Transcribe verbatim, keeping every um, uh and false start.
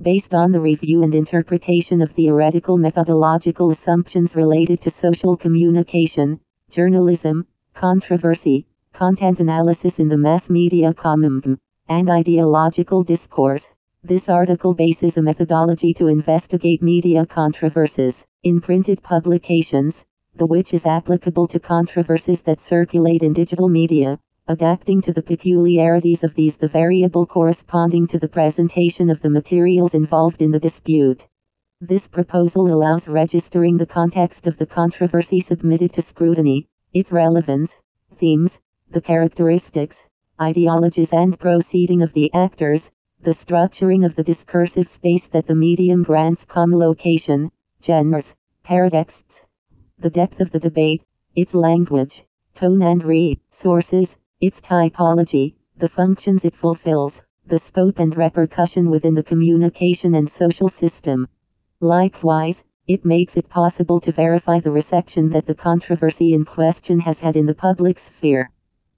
based on the review and interpretation of theoretical methodological assumptions related to social communication, journalism, controversy, content analysis in the mass media commune, and ideological discourse. This article bases a methodology to investigate media controversies in printed publications, the which is applicable to controversies that circulate in digital media, adapting to the peculiarities of these the variable corresponding to the presentation of the materials involved in the dispute. This proposal allows registering the context of the controversy submitted to scrutiny, its relevance, themes, the characteristics, ideologies and proceeding of the actors, the structuring of the discursive space that the medium grants collocation, genres, paratexts, the depth of the debate, its language, tone and resources, its typology, the functions it fulfills, the scope and repercussion within the communication and social system. Likewise, it makes it possible to verify the reception that the controversy in question has had in the public sphere.